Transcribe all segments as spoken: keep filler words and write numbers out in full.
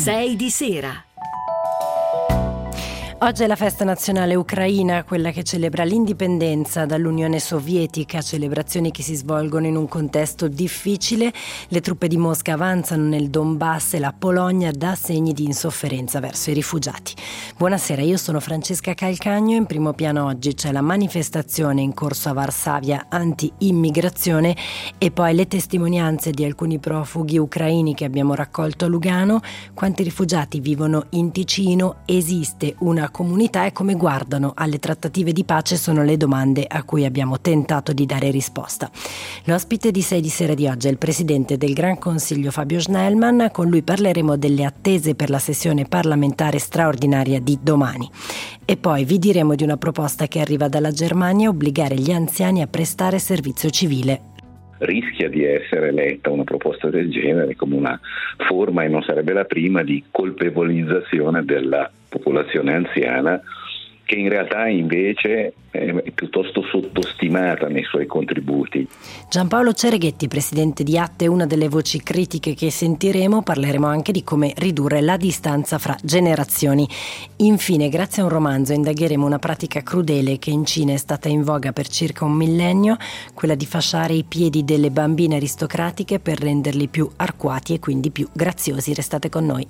sei di sera. Oggi è la festa nazionale ucraina, quella che celebra l'indipendenza dall'Unione Sovietica, celebrazioni che si svolgono in un contesto difficile. Le truppe di Mosca avanzano nel Donbass e la Polonia dà segni di insofferenza verso i rifugiati. Buonasera, io sono Francesca Calcagno e in primo piano oggi c'è la manifestazione in corso a Varsavia anti-immigrazione e poi le testimonianze di alcuni profughi ucraini che abbiamo raccolto a Lugano. Quanti rifugiati vivono in Ticino? Esiste una comunità e come guardano alle trattative di pace sono le domande a cui abbiamo tentato di dare risposta. L'ospite di sei di sera di oggi è il presidente del Gran Consiglio Fabio Schnellmann. Con lui parleremo delle attese per la sessione parlamentare straordinaria di domani. E poi vi diremo di una proposta che arriva dalla Germania: obbligare gli anziani a prestare servizio civile. Rischia di essere letta una proposta del genere come una forma, e non sarebbe la prima, di colpevolizzazione della popolazione anziana, che in realtà invece è piuttosto sottostimata nei suoi contributi. Giampaolo Cereghetti, presidente di Atte, una delle voci critiche che sentiremo. Parleremo anche di come ridurre la distanza fra generazioni. Infine, grazie a un romanzo, indagheremo una pratica crudele che in Cina è stata in voga per circa un millennio, quella di fasciare i piedi delle bambine aristocratiche per renderli più arcuati e quindi più graziosi. Restate con noi.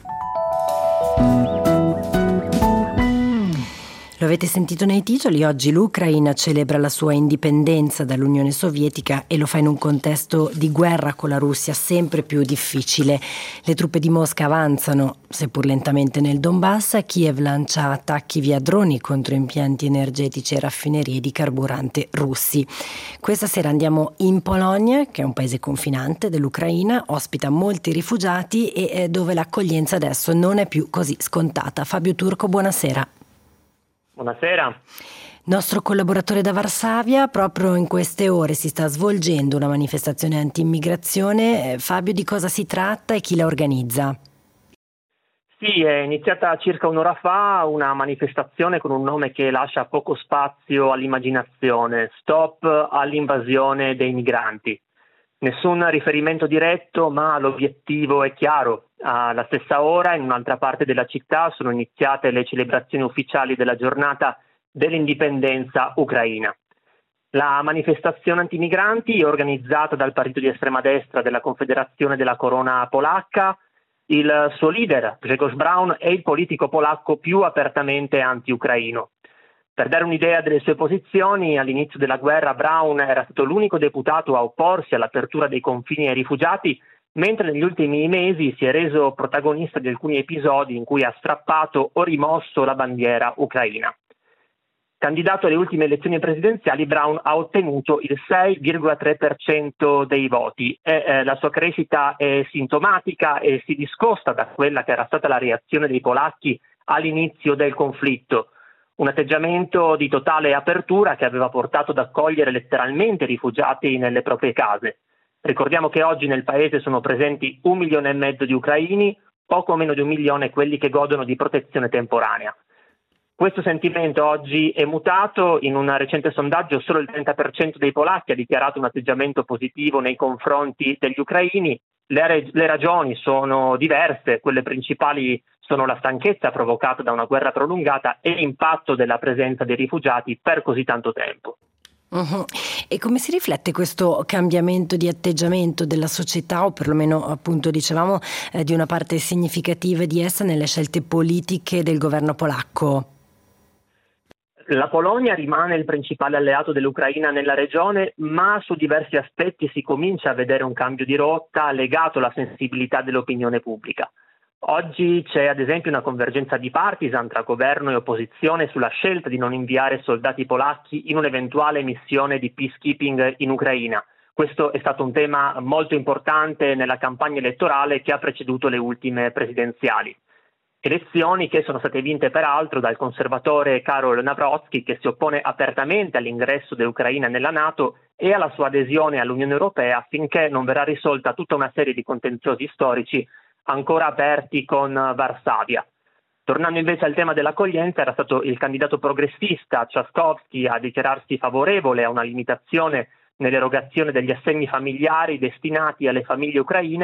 Lo avete sentito nei titoli, oggi l'Ucraina celebra la sua indipendenza dall'Unione Sovietica e lo fa in un contesto di guerra con la Russia sempre più difficile. Le truppe di Mosca avanzano, seppur lentamente, nel Donbass. Kiev lancia attacchi via droni contro impianti energetici e raffinerie di carburante russi. Questa sera andiamo in Polonia, che è un paese confinante dell'Ucraina, ospita molti rifugiati e dove l'accoglienza adesso non è più così scontata. Fabio Turco, buonasera. Buonasera. Nostro collaboratore da Varsavia. Proprio in queste ore si sta svolgendo una manifestazione anti-immigrazione. Fabio, di cosa si tratta e chi la organizza? Sì, è iniziata circa un'ora fa una manifestazione con un nome che lascia poco spazio all'immaginazione: Stop all'invasione dei migranti. Nessun riferimento diretto, ma l'obiettivo è chiaro. Alla stessa ora, in un'altra parte della città, sono iniziate le celebrazioni ufficiali della giornata dell'indipendenza ucraina. La manifestazione antimigranti è organizzata dal partito di estrema destra della Confederazione della Corona polacca. Il suo leader, Grzegorz Braun, è il politico polacco più apertamente anti-ucraino. Per dare un'idea delle sue posizioni, all'inizio della guerra Braun era stato l'unico deputato a opporsi all'apertura dei confini ai rifugiati, mentre negli ultimi mesi si è reso protagonista di alcuni episodi in cui ha strappato o rimosso la bandiera ucraina. Candidato alle ultime elezioni presidenziali, Braun ha ottenuto il sei virgola tre per cento dei voti e eh, la sua crescita è sintomatica e si discosta da quella che era stata la reazione dei polacchi all'inizio del conflitto. Un atteggiamento di totale apertura che aveva portato ad accogliere letteralmente rifugiati nelle proprie case. Ricordiamo che oggi nel paese sono presenti un milione e mezzo di ucraini, poco meno di un milione quelli che godono di protezione temporanea. Questo sentimento oggi è mutato. In un recente sondaggio solo il trenta per cento dei polacchi ha dichiarato un atteggiamento positivo nei confronti degli ucraini. Le, re- le ragioni sono diverse, quelle principali sono la stanchezza provocata da una guerra prolungata e l'impatto della presenza dei rifugiati per così tanto tempo. Uh-huh. E come si riflette questo cambiamento di atteggiamento della società, o perlomeno appunto dicevamo eh, di una parte significativa di essa, nelle scelte politiche del governo polacco? La Polonia rimane il principale alleato dell'Ucraina nella regione, ma su diversi aspetti si comincia a vedere un cambio di rotta legato alla sensibilità dell'opinione pubblica. Oggi c'è ad esempio una convergenza bipartisan tra governo e opposizione sulla scelta di non inviare soldati polacchi in un'eventuale missione di peacekeeping in Ucraina. Questo è stato un tema molto importante nella campagna elettorale che ha preceduto le ultime presidenziali. Elezioni che sono state vinte peraltro dal conservatore Karol Nawrocki, che si oppone apertamente all'ingresso dell'Ucraina nella NATO e alla sua adesione all'Unione Europea finché non verrà risolta tutta una serie di contenziosi storici ancora aperti con Varsavia. Tornando invece al tema dell'accoglienza, era stato il candidato progressista Trzaskowski a dichiararsi favorevole a una limitazione nell'erogazione degli assegni familiari destinati alle famiglie ucraine,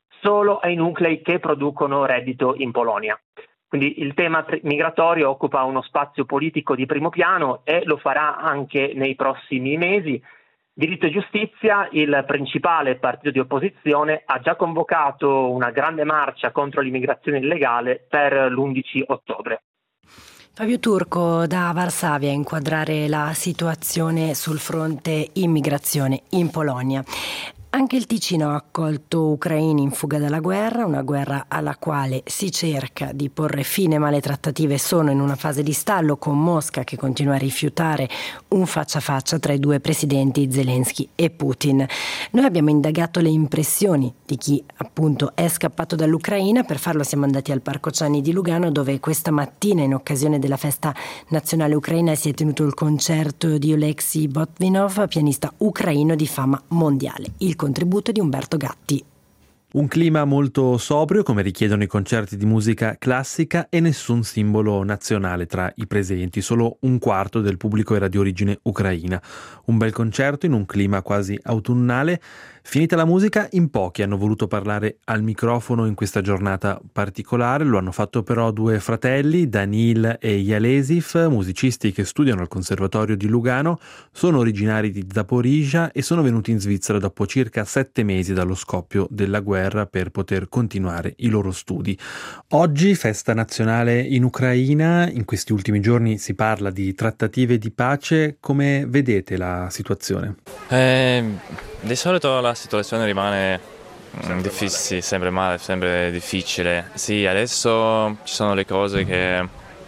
solo ai nuclei che producono reddito in Polonia. Quindi il tema migratorio occupa uno spazio politico di primo piano e lo farà anche nei prossimi mesi. Diritto e Giustizia, il principale partito di opposizione, ha già convocato una grande marcia contro l'immigrazione illegale per l'undici ottobre. Fabio Turco da Varsavia a inquadrare la situazione sul fronte immigrazione in Polonia. Anche il Ticino ha accolto ucraini in fuga dalla guerra, una guerra alla quale si cerca di porre fine, ma le trattative sono in una fase di stallo, con Mosca che continua a rifiutare un faccia a faccia tra i due presidenti Zelensky e Putin. Noi abbiamo indagato le impressioni di chi appunto è scappato dall'Ucraina. Per farlo siamo andati al Parco Ciani di Lugano, dove questa mattina, in occasione della festa nazionale ucraina, si è tenuto il concerto di Oleksiy Botvinov, pianista ucraino di fama mondiale. Il contributo di Umberto Gatti. Un clima molto sobrio, come richiedono i concerti di musica classica, e nessun simbolo nazionale tra i presenti. Solo un quarto del pubblico era di origine ucraina. Un bel concerto in un clima quasi autunnale. Finita la musica, in pochi hanno voluto parlare al microfono in questa giornata particolare. Lo hanno fatto però due fratelli, Danil e Yalesif, musicisti che studiano al Conservatorio di Lugano, sono originari di Zaporizhia e sono venuti in Svizzera dopo circa sette mesi dallo scoppio della guerra per poter continuare i loro studi. Oggi, festa nazionale in Ucraina, in questi ultimi giorni si parla di trattative di pace. Come vedete la situazione? Eh, di solito la situazione rimane sempre difficile, sempre male, sempre difficile. Sì, adesso ci sono le cose che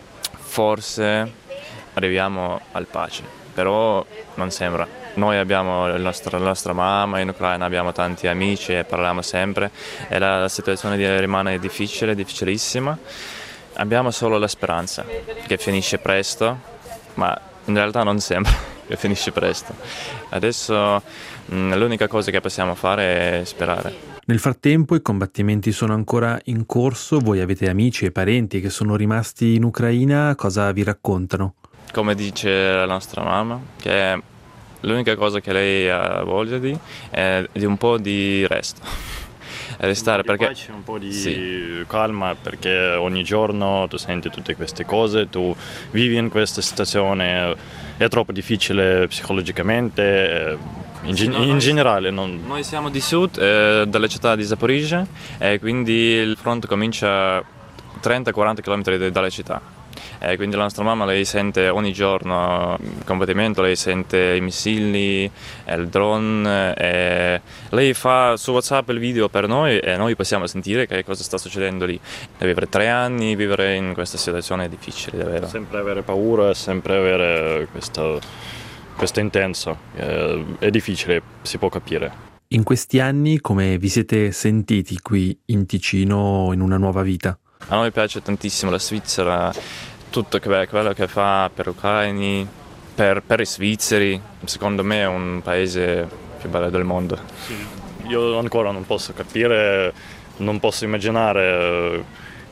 forse arriviamo al pace, però non sembra. Noi abbiamo la nostra, la nostra mamma in Ucraina, abbiamo tanti amici e parliamo sempre e la, la situazione rimane difficile, difficilissima. Abbiamo solo la speranza che finisce presto, ma in realtà non sembra che finisce presto. Adesso mh, l'unica cosa che possiamo fare è sperare. Nel frattempo i combattimenti sono ancora in corso, voi avete amici e parenti che sono rimasti in Ucraina, cosa vi raccontano? Come dice la nostra mamma, che l'unica cosa che lei ha voglia di è di un po' di resto. Restare, un po' di perché pace, un po' di sì. calma, perché ogni giorno tu senti tutte queste cose, tu vivi in questa situazione, è troppo difficile psicologicamente, in, sì, gen- no, in noi, generale. Non... Noi siamo di sud, eh, dalla città di Zaporizhia, e quindi il fronte comincia a trenta quaranta chilometri dalla città. Eh, quindi la nostra mamma, lei sente ogni giorno il combattimento, lei sente i missili, eh, il drone, eh, lei fa su WhatsApp il video per noi e noi possiamo sentire che cosa sta succedendo lì. E vivere tre anni, vivere in questa situazione è difficile, davvero. Sempre avere paura, sempre avere questo, questo intenso, eh, è difficile, si può capire. In questi anni come vi siete sentiti qui in Ticino in una nuova vita? A noi piace tantissimo la Svizzera, tutto quello che fa per ucraini, per, per i svizzeri. Secondo me è un paese più bello del mondo. Sì, io ancora non posso capire, non posso immaginare,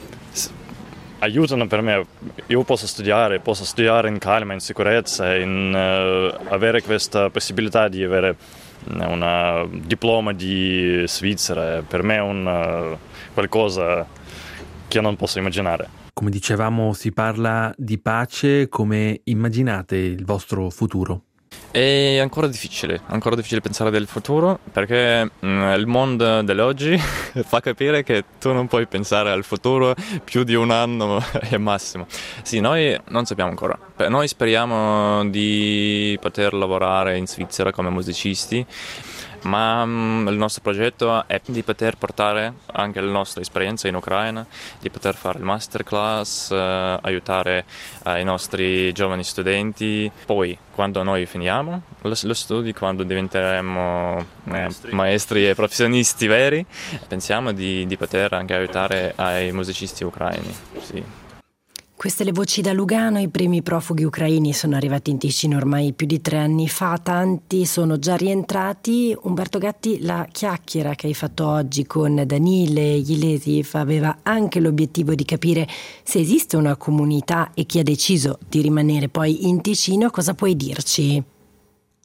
aiutano per me, io posso studiare, posso studiare in calma, in sicurezza, in uh, avere questa possibilità di avere un diploma di Svizzera, per me è un, uh, qualcosa che non posso immaginare. Come dicevamo, si parla di pace. Come immaginate il vostro futuro? È ancora difficile, ancora difficile pensare del futuro, perché mh, il mondo dell'oggi fa capire che tu non puoi pensare al futuro più di un anno e massimo. Sì, noi non sappiamo ancora. Noi speriamo di poter lavorare in Svizzera come musicisti, ma um, il nostro progetto è di poter portare anche la nostra esperienza in Ucraina, di poter fare il masterclass, uh, aiutare uh, i nostri giovani studenti. Poi, quando noi finiamo lo, lo studio, quando diventeremo maestri. Eh, maestri e professionisti veri, pensiamo di, di poter anche aiutare ai musicisti ucraini. Sì. Queste le voci da Lugano. I primi profughi ucraini sono arrivati in Ticino ormai più di tre anni fa, tanti sono già rientrati. Umberto Gatti, la chiacchiera che hai fatto oggi con Danil e Yalesif aveva anche l'obiettivo di capire se esiste una comunità e chi ha deciso di rimanere poi in Ticino. Cosa puoi dirci?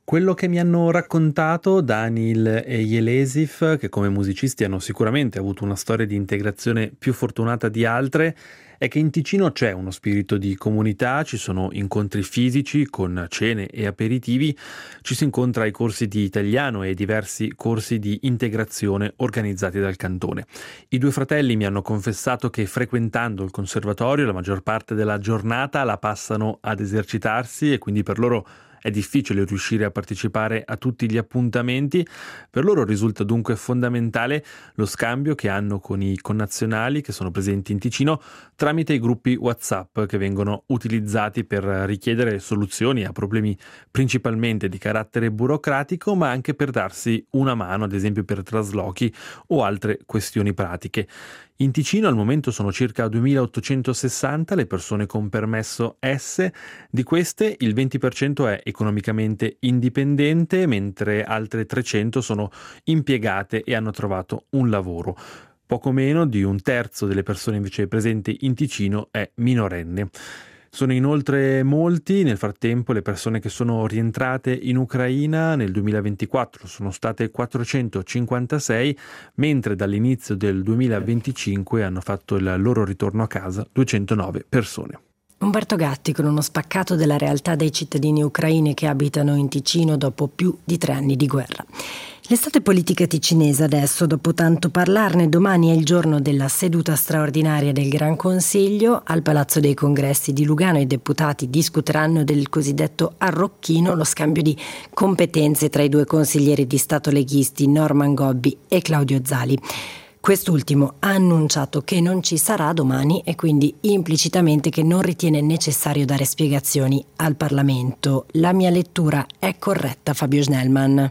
Quello che mi hanno raccontato Daniil e Jelesif, che come musicisti hanno sicuramente avuto una storia di integrazione più fortunata di altre, è che in Ticino c'è uno spirito di comunità, ci sono incontri fisici con cene e aperitivi, ci si incontra ai corsi di italiano e diversi corsi di integrazione organizzati dal cantone. I due fratelli mi hanno confessato che frequentando il conservatorio la maggior parte della giornata la passano ad esercitarsi e quindi per loro è difficile riuscire a partecipare a tutti gli appuntamenti. Per loro risulta dunque fondamentale lo scambio che hanno con i connazionali che sono presenti in Ticino tramite i gruppi WhatsApp che vengono utilizzati per richiedere soluzioni a problemi principalmente di carattere burocratico, ma anche per darsi una mano, ad esempio per traslochi o altre questioni pratiche. In Ticino al momento sono circa duemilaottocentosessanta le persone con permesso S, di queste il venti per cento è economicamente indipendente, mentre altre trecento sono impiegate e hanno trovato un lavoro. Poco meno di un terzo delle persone invece presenti in Ticino è minorenne. Sono inoltre molti, nel frattempo, le persone che sono rientrate in Ucraina nel duemilaventiquattro sono state quattrocentocinquantasei, mentre dall'inizio del duemilaventicinque hanno fatto il loro ritorno a casa duecentonove persone. Umberto Gatti con uno spaccato della realtà dei cittadini ucraini che abitano in Ticino dopo più di tre anni di guerra. L'estate politica ticinese adesso, dopo tanto parlarne, domani è il giorno della seduta straordinaria del Gran Consiglio. Al Palazzo dei Congressi di Lugano i deputati discuteranno del cosiddetto arrocchino, lo scambio di competenze tra i due consiglieri di Stato leghisti Norman Gobbi e Claudio Zali. Quest'ultimo ha annunciato che non ci sarà domani e quindi implicitamente che non ritiene necessario dare spiegazioni al Parlamento. La mia lettura è corretta, Fabio Schnellmann?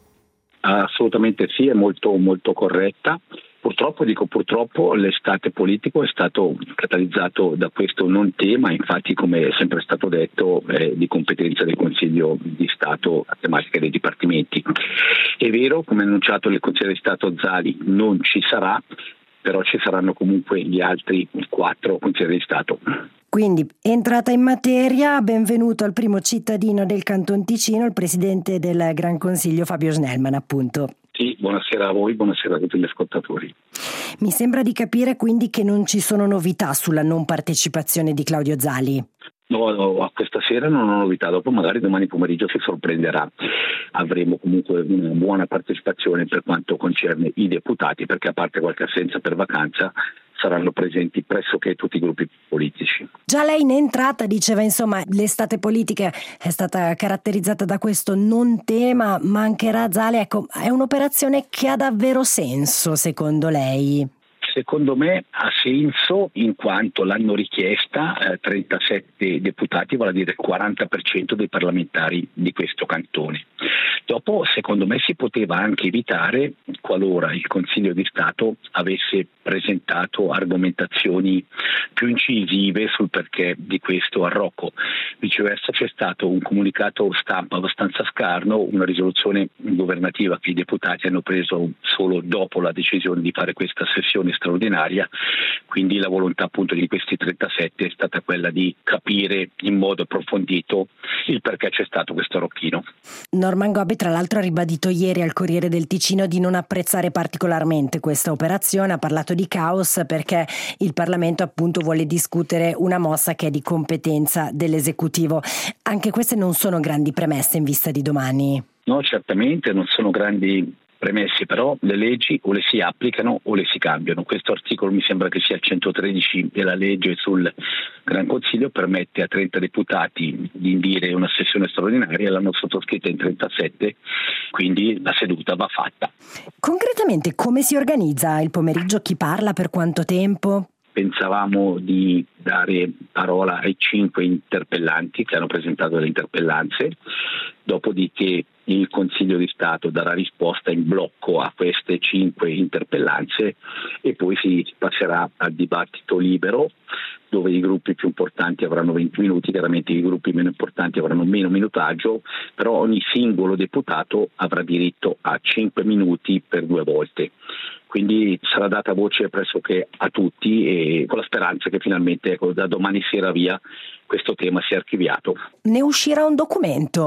Assolutamente sì, è molto molto corretta. Purtroppo, dico purtroppo, l'estate politico è stato catalizzato da questo non tema, infatti come è sempre stato detto è di competenza del Consiglio di Stato a tematica dei dipartimenti. È vero, come annunciato il Consiglio di Stato Zali non ci sarà, però ci saranno comunque gli altri quattro Consiglieri di Stato. Quindi, entrata in materia, benvenuto al primo cittadino del Canton Ticino, il Presidente del Gran Consiglio Fabio Schnellmann, appunto. Sì, buonasera a voi, buonasera a tutti gli ascoltatori. Mi sembra di capire quindi che non ci sono novità sulla non partecipazione di Claudio Zali. No, no, a questa sera non ho novità, dopo magari domani pomeriggio si sorprenderà. Avremo comunque una buona partecipazione per quanto concerne i deputati, perché a parte qualche assenza per vacanza saranno presenti pressoché tutti i gruppi politici. Già lei in entrata diceva, insomma, l'estate politica è stata caratterizzata da questo non tema, mancherà Zali. Ecco, è un'operazione che ha davvero senso secondo lei? Secondo me ha senso in quanto l'hanno richiesta eh, trentasette deputati, vale a dire il quaranta per cento dei parlamentari di questo cantone. Dopo, secondo me, si poteva anche evitare qualora il Consiglio di Stato avesse presentato argomentazioni più incisive sul perché di questo arrocco. Viceversa c'è stato un comunicato stampa abbastanza scarno, una risoluzione governativa che i deputati hanno preso solo dopo la decisione di fare questa sessione straordinaria, quindi la volontà appunto di questi trentasette è stata quella di capire in modo approfondito il perché c'è stato questo arrocchino. Norman Gobbi tra l'altro ha ribadito ieri al Corriere del Ticino di non apprezzare particolarmente questa operazione, ha parlato di caos perché il Parlamento appunto vuole discutere una mossa che è di competenza dell'esecutivo. Anche queste non sono grandi premesse in vista di domani. No, certamente non sono grandi premesse, però le leggi o le si applicano o le si cambiano. Questo articolo mi sembra che sia il centotredici della legge sul Gran Consiglio, permette a trenta deputati di indire una sessione straordinaria, l'hanno sottoscritta in trentasette, quindi la seduta va fatta. Concretamente come si organizza il pomeriggio? Chi parla, per quanto tempo? Pensavamo di dare parola ai cinque interpellanti che hanno presentato le interpellanze, dopodiché il Consiglio di Stato darà risposta in blocco a queste cinque interpellanze e poi si passerà al dibattito libero, dove i gruppi più importanti avranno venti minuti, chiaramente i gruppi meno importanti avranno meno minutaggio, però ogni singolo deputato avrà diritto a cinque minuti per due volte. Quindi sarà data voce pressoché a tutti e con la speranza che finalmente ecco, da domani sera via questo tema sia archiviato. Ne uscirà un documento?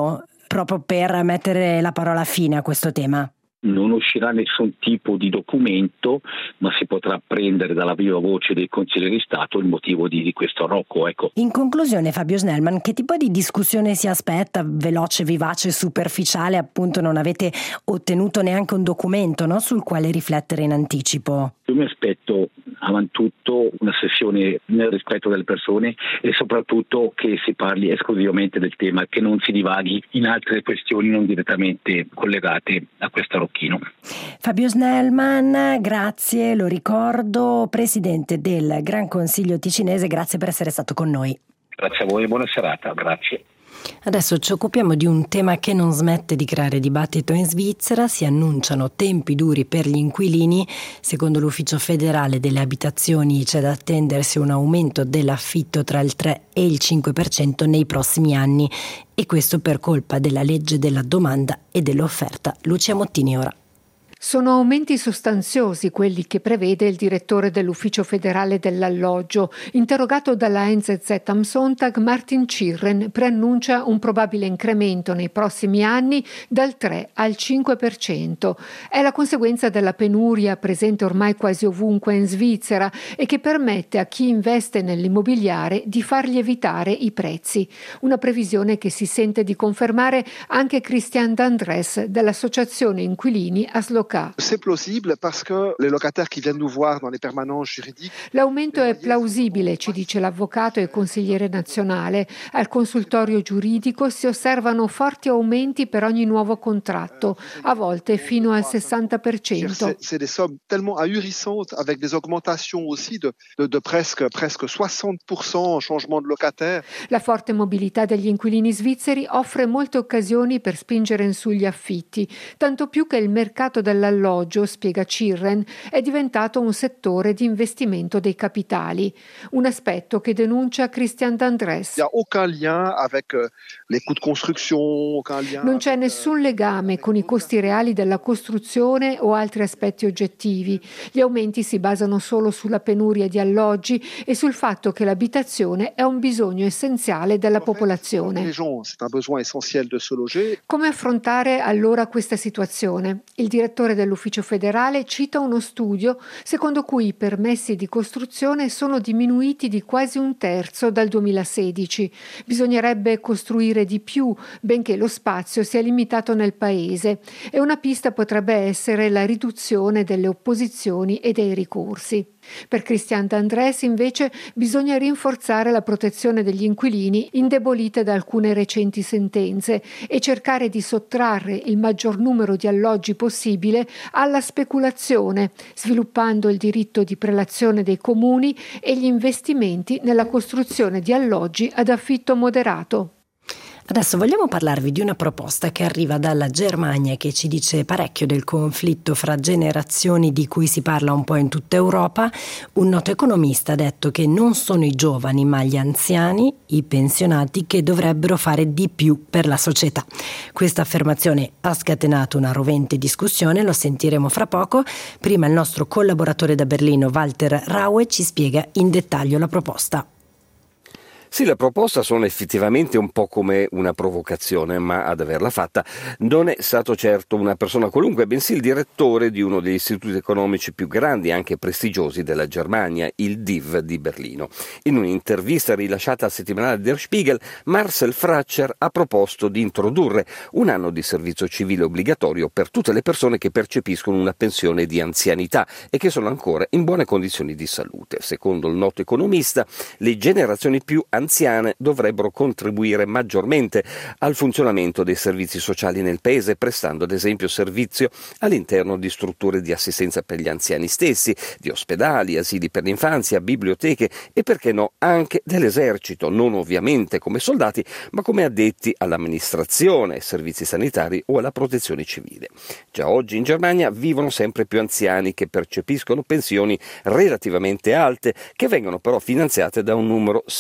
proprio per mettere la parola fine a questo tema? Non uscirà nessun tipo di documento, ma si potrà prendere dalla viva voce dei consiglieri di Stato il motivo di, di questo arrocco. Ecco. In conclusione, Fabio Snellman, che tipo di discussione si aspetta? Veloce, vivace, superficiale? Appunto, non avete ottenuto neanche un documento, no? Sul quale riflettere in anticipo. Io mi aspetto avantutto una sessione nel rispetto delle persone e soprattutto che si parli esclusivamente del tema, che non si divaghi in altre questioni non direttamente collegate a questo arrocchino. Fabio Snellman, grazie, lo ricordo, presidente del Gran Consiglio Ticinese, grazie per essere stato con noi. Grazie a voi, buona serata, grazie. Adesso ci occupiamo di un tema che non smette di creare dibattito in Svizzera. Si annunciano tempi duri per gli inquilini. Secondo l'Ufficio federale delle abitazioni c'è da attendersi un aumento dell'affitto tra il tre e il cinque per cento nei prossimi anni, e questo per colpa della legge della domanda e dell'offerta. Lucia Mottini ora. Sono aumenti sostanziosi quelli che prevede il direttore dell'Ufficio federale dell'alloggio. Interrogato dalla N Z Z am Sonntag, Martin Cirren preannuncia un probabile incremento nei prossimi anni dal tre al cinque per cento. È la conseguenza della penuria presente ormai quasi ovunque in Svizzera e che permette a chi investe nell'immobiliare di far lievitare i prezzi. Una previsione che si sente di confermare anche Christian D'Andres dell'Associazione Inquilini Asloca. C'est plausible parce que les locataires qui viennent nous voir dans les permanences juridiques. L'aumento è plausibile, ci dice l'avvocato e consigliere nazionale. Al consultorio giuridico si osservano forti aumenti per ogni nuovo contratto, a volte fino al sessanta per cento. C'est, c'est des sommes tellement ahurissantes avec des augmentations aussi de, de, de presque, presque soixante pour cent en changement de locataire. La forte mobilità degli inquilini svizzeri offre molte occasioni per spingere in su gli affitti, tanto più che il mercato del L'alloggio, spiega Cirren, è diventato un settore di investimento dei capitali, un aspetto che denuncia Christian D'Andres. Il n'y a aucun lien avec les coûts de construction, aucun lien. Non c'è nessun legame con i costi reali della costruzione o altri aspetti oggettivi. Gli aumenti si basano solo sulla penuria di alloggi e sul fatto che l'abitazione è un bisogno essenziale della popolazione. Come affrontare allora questa situazione? Il direttore dell'Ufficio federale cita uno studio secondo cui i permessi di costruzione sono diminuiti di quasi un terzo dal duemilasedici. Bisognerebbe costruire di più, benché lo spazio sia limitato nel paese, e una pista potrebbe essere la riduzione delle opposizioni e dei ricorsi. Per Christian D'Andres invece bisogna rinforzare la protezione degli inquilini indebolita da alcune recenti sentenze e cercare di sottrarre il maggior numero di alloggi possibile alla speculazione, sviluppando il diritto di prelazione dei comuni e gli investimenti nella costruzione di alloggi ad affitto moderato. Adesso vogliamo parlarvi di una proposta che arriva dalla Germania e che ci dice parecchio del conflitto fra generazioni di cui si parla un po' in tutta Europa. Un noto economista ha detto che non sono i giovani ma gli anziani, i pensionati, che dovrebbero fare di più per la società. Questa affermazione ha scatenato una rovente discussione, lo sentiremo fra poco. Prima il nostro collaboratore da Berlino, Walter Raue, ci spiega in dettaglio la proposta. Sì, la proposta suona effettivamente un po' come una provocazione, ma ad averla fatta non è stato certo una persona qualunque, bensì il direttore di uno degli istituti economici più grandi e anche prestigiosi della Germania, il D I V di Berlino. In un'intervista rilasciata al settimanale Der Spiegel, Marcel Fratscher ha proposto di introdurre un anno di servizio civile obbligatorio per tutte le persone che percepiscono una pensione di anzianità e che sono ancora in buone condizioni di salute. Secondo il noto economista, le generazioni più anziane dovrebbero contribuire maggiormente al funzionamento dei servizi sociali nel paese, prestando ad esempio servizio all'interno di strutture di assistenza per gli anziani stessi, di ospedali, asili per l'infanzia, biblioteche e perché no anche dell'esercito, non ovviamente come soldati ma come addetti all'amministrazione, ai servizi sanitari o alla protezione civile. Già oggi in Germania vivono sempre più anziani che percepiscono pensioni relativamente alte, che vengono però finanziate da un numero sempre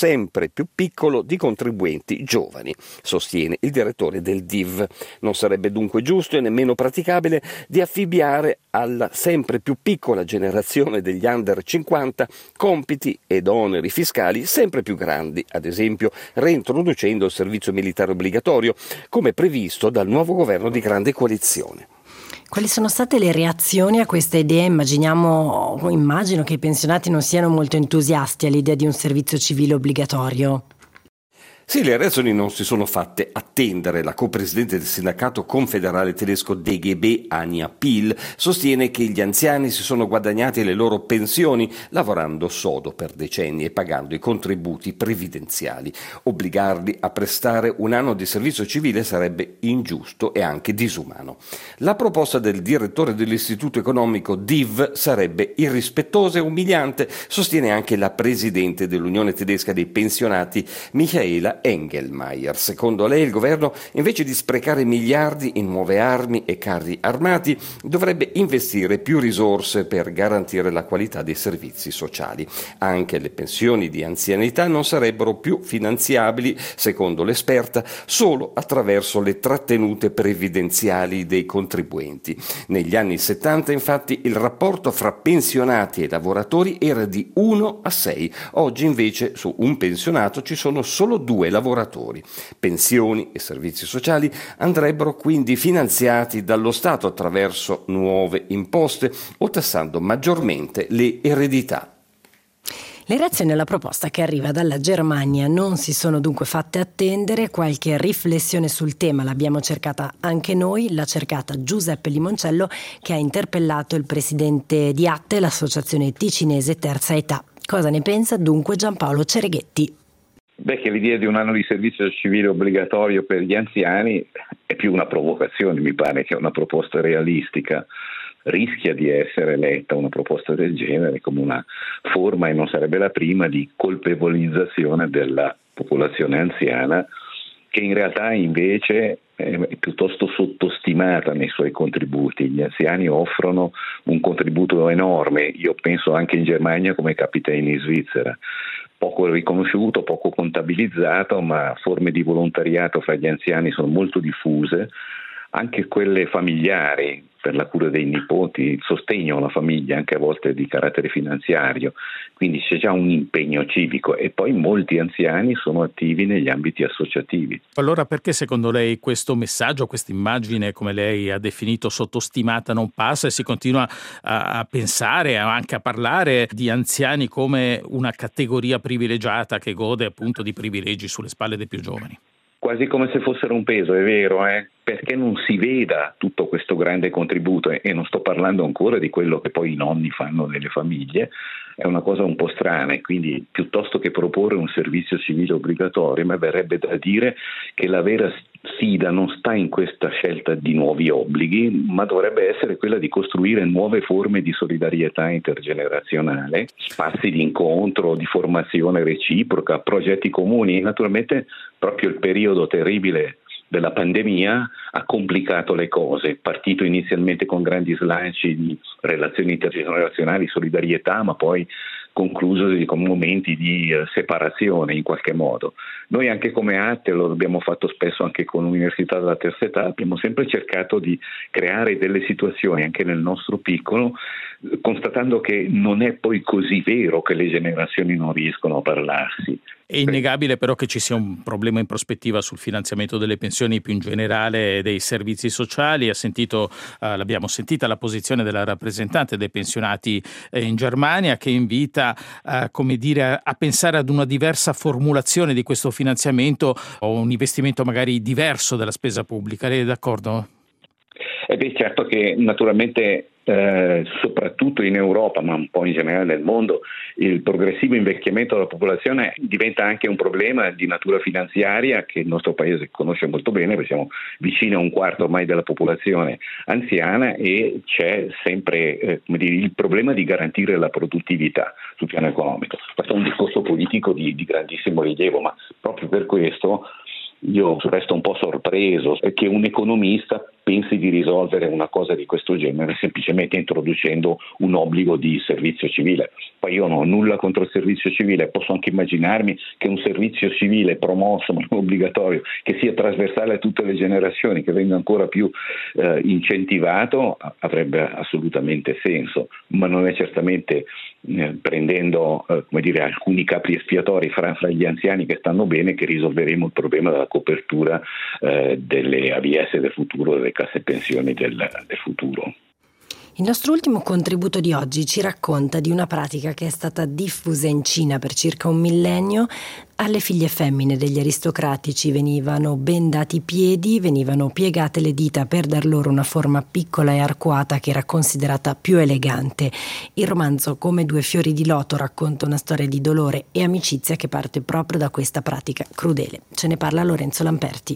più piccolo di contribuenti giovani, sostiene il direttore del D I V. Non sarebbe dunque giusto e nemmeno praticabile di affibbiare alla sempre più piccola generazione degli under cinquanta compiti ed oneri fiscali sempre più grandi, ad esempio reintroducendo il servizio militare obbligatorio, come previsto dal nuovo governo di grande coalizione. Quali sono state le reazioni a questa idea? Immaginiamo, immagino che i pensionati non siano molto entusiasti all'idea di un servizio civile obbligatorio. Sì, le reazioni non si sono fatte attendere. La copresidente del sindacato confederale tedesco D G B, Anja Pihl, sostiene che gli anziani si sono guadagnati le loro pensioni lavorando sodo per decenni e pagando i contributi previdenziali. Obbligarli a prestare un anno di servizio civile sarebbe ingiusto e anche disumano. La proposta del direttore dell'istituto economico D I V sarebbe irrispettosa e umiliante, sostiene anche la presidente dell'Unione tedesca dei pensionati, Michaela Engelmeier. Secondo lei il governo, invece di sprecare miliardi in nuove armi e carri armati, dovrebbe investire più risorse per garantire la qualità dei servizi sociali. Anche le pensioni di anzianità non sarebbero più finanziabili, secondo l'esperta, solo attraverso le trattenute previdenziali dei contribuenti. Negli anni settanta, infatti, il rapporto fra pensionati e lavoratori era di uno a sei. Oggi, invece, su un pensionato ci sono solo due lavoratori. Pensioni e servizi sociali andrebbero quindi finanziati dallo Stato attraverso nuove imposte o tassando maggiormente le eredità. Le reazioni alla proposta che arriva dalla Germania non si sono dunque fatte attendere. Qualche riflessione sul tema l'abbiamo cercata anche noi, l'ha cercata Giuseppe Limoncello, che ha interpellato il presidente di Atte, l'associazione ticinese Terza Età. Cosa ne pensa dunque Giampaolo Cereghetti? Beh, che l'idea di un anno di servizio civile obbligatorio per gli anziani è più una provocazione, mi pare che una proposta realistica. Rischia di essere letta una proposta del genere come una forma, e non sarebbe la prima, di colpevolizzazione della popolazione anziana, che in realtà invece è piuttosto sottostimata nei suoi contributi. Gli anziani offrono un contributo enorme, io penso anche in Germania come capita in Svizzera. Poco riconosciuto, poco contabilizzato, ma forme di volontariato fra gli anziani sono molto diffuse, anche quelle familiari per la cura dei nipoti, il sostegno alla famiglia, anche a volte di carattere finanziario, quindi c'è già un impegno civico, e poi molti anziani sono attivi negli ambiti associativi. Allora perché secondo lei questo messaggio, questa immagine, come lei ha definito sottostimata, non passa e si continua a, a pensare, anche a parlare di anziani come una categoria privilegiata che gode appunto di privilegi sulle spalle dei più giovani? Quasi come se fossero un peso, è vero, eh? Perché non si veda tutto questo grande contributo, e non sto parlando ancora di quello che poi i nonni fanno nelle famiglie, è una cosa un po' strana, e quindi piuttosto che proporre un servizio civile obbligatorio, mi verrebbe da dire che la vera sfida non sta in questa scelta di nuovi obblighi, ma dovrebbe essere quella di costruire nuove forme di solidarietà intergenerazionale, spazi di incontro, di formazione reciproca, progetti comuni. E naturalmente proprio il periodo terribile della pandemia ha complicato le cose, partito inizialmente con grandi slanci di relazioni intergenerazionali, solidarietà, ma poi conclusosi con momenti di eh, separazione in qualche modo. Noi anche come Atte, lo abbiamo fatto spesso anche con l'Università della Terza Età, abbiamo sempre cercato di creare delle situazioni anche nel nostro piccolo, constatando che non è poi così vero che le generazioni non riescono a parlarsi. È innegabile però che ci sia un problema in prospettiva sul finanziamento delle pensioni, più in generale dei servizi sociali. Ha sentito, eh, l'abbiamo sentita la posizione della rappresentante dei pensionati eh, in Germania, che invita eh, come dire, a, a pensare ad una diversa formulazione di questo finanziamento o un investimento magari diverso della spesa pubblica. Lei è d'accordo? Eh beh, certo che naturalmente eh, soprattutto in Europa, ma un po' in generale nel mondo, il progressivo invecchiamento della popolazione diventa anche un problema di natura finanziaria che il nostro paese conosce molto bene, perché siamo vicini a un quarto ormai della popolazione anziana, e c'è sempre eh, come dire, il problema di garantire la produttività sul piano economico. Questo è un discorso politico di, di grandissimo rilievo, ma proprio per questo io resto un po' sorpreso che un economista pensi di risolvere una cosa di questo genere semplicemente introducendo un obbligo di servizio civile. Poi io non ho nulla contro il servizio civile, posso anche immaginarmi che un servizio civile promosso ma non obbligatorio, che sia trasversale a tutte le generazioni, che venga ancora più eh, incentivato, avrebbe assolutamente senso, ma non è certamente eh, prendendo eh, come dire, alcuni capri espiatori fra, fra gli anziani che stanno bene che risolveremo il problema della copertura eh, delle A V S del futuro, delle casse pensioni del, del futuro. Il nostro ultimo contributo di oggi ci racconta di una pratica che è stata diffusa in Cina per circa un millennio. Alle figlie femmine degli aristocratici venivano bendati i piedi, venivano piegate le dita per dar loro una forma piccola e arcuata che era considerata più elegante. Il romanzo Come due fiori di loto racconta una storia di dolore e amicizia che parte proprio da questa pratica crudele. Ce ne parla Lorenzo Lamperti.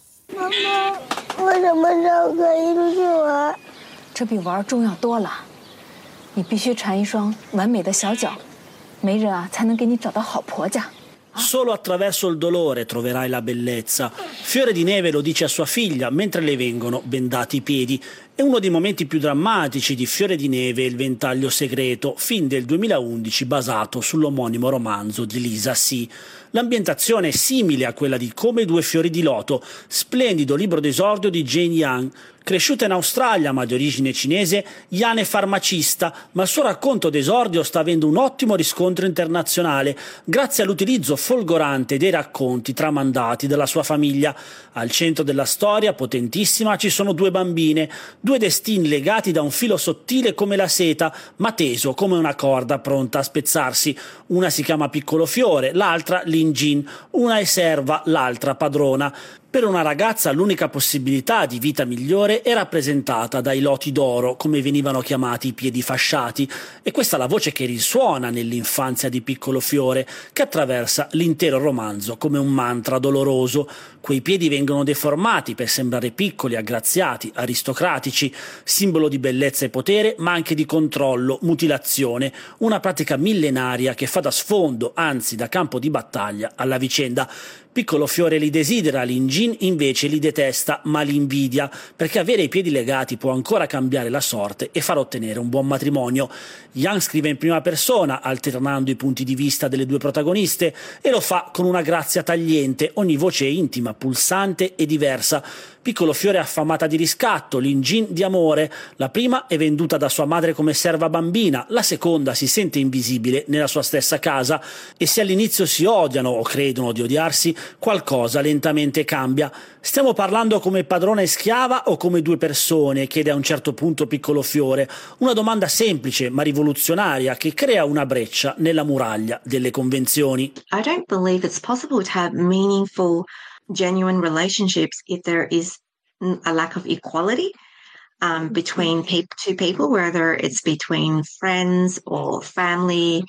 Mamma, 为什么这可以出去玩？这比玩重要多了。你必须缠一双完美的小脚，媒人啊才能给你找到好婆家。 Solo attraverso il dolore troverai la bellezza. Fiore di Neve lo dice a sua figlia mentre le vengono bendati i piedi. È uno dei momenti più drammatici di Fiore di Neve e il ventaglio segreto, film del duemilaundici basato sull'omonimo romanzo di Lisa See. L'ambientazione è simile a quella di Come due fiori di loto, splendido libro d'esordio di Jane Young. Cresciuta in Australia ma di origine cinese, Yan è farmacista, ma il suo racconto d'esordio sta avendo un ottimo riscontro internazionale grazie all'utilizzo folgorante dei racconti tramandati dalla sua famiglia. Al centro della storia, potentissima, ci sono due bambine, due destini legati da un filo sottile come la seta, ma teso come una corda pronta a spezzarsi. Una si chiama Piccolo Fiore, l'altra Lin Jin, una è serva, l'altra padrona. Per una ragazza l'unica possibilità di vita migliore è rappresentata dai loti d'oro, come venivano chiamati i piedi fasciati, e questa è la voce che risuona nell'infanzia di Piccolo Fiore, che attraversa l'intero romanzo come un mantra doloroso. Quei piedi vengono deformati per sembrare piccoli, aggraziati, aristocratici, simbolo di bellezza e potere, ma anche di controllo, mutilazione, una pratica millenaria che fa da sfondo, anzi da campo di battaglia, alla vicenda. Piccolo Fiore li desidera, Lin Jin invece li detesta, ma li invidia, perché avere i piedi legati può ancora cambiare la sorte e far ottenere un buon matrimonio. Yang scrive in prima persona, alternando i punti di vista delle due protagoniste, e lo fa con una grazia tagliente, ogni voce è intima, pulsante e diversa. Piccolo Fiore è affamata di riscatto, Lin Jin di amore. La prima è venduta da sua madre come serva bambina, la seconda si sente invisibile nella sua stessa casa, e se all'inizio si odiano o credono di odiarsi, qualcosa lentamente cambia. Stiamo parlando come padrona e schiava o come due persone? Chiede a un certo punto Piccolo Fiore. Una domanda semplice ma rivoluzionaria che crea una breccia nella muraglia delle convenzioni. I don't believe it's possible to have meaningful, genuine relationships if there is a lack of equality um, between pe- two people, whether it's between friends or family.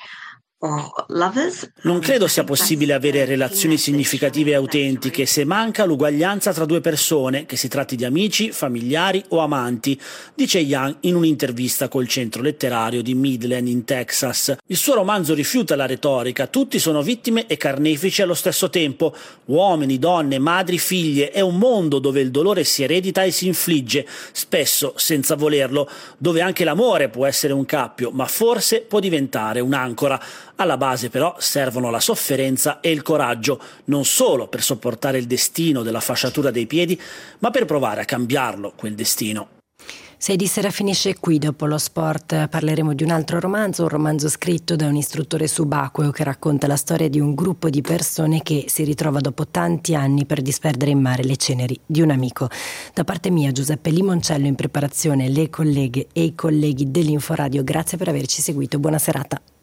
Non credo sia possibile avere relazioni significative e autentiche se manca l'uguaglianza tra due persone, che si tratti di amici, familiari o amanti, dice Young in un'intervista col centro letterario di Midland in Texas. Il suo romanzo rifiuta la retorica, tutti sono vittime e carnefici allo stesso tempo, uomini, donne, madri, figlie. È un mondo dove il dolore si eredita e si infligge, spesso senza volerlo, dove anche l'amore può essere un cappio, ma forse può diventare un'ancora. Alla base però servono la sofferenza e il coraggio, non solo per sopportare il destino della fasciatura dei piedi, ma per provare a cambiarlo, quel destino. Sei di sera finisce qui. Dopo lo sport parleremo di un altro romanzo, un romanzo scritto da un istruttore subacqueo che racconta la storia di un gruppo di persone che si ritrova dopo tanti anni per disperdere in mare le ceneri di un amico. Da parte mia, Giuseppe Limoncello, in preparazione le colleghe e i colleghi dell'Inforadio, grazie per averci seguito, buona serata.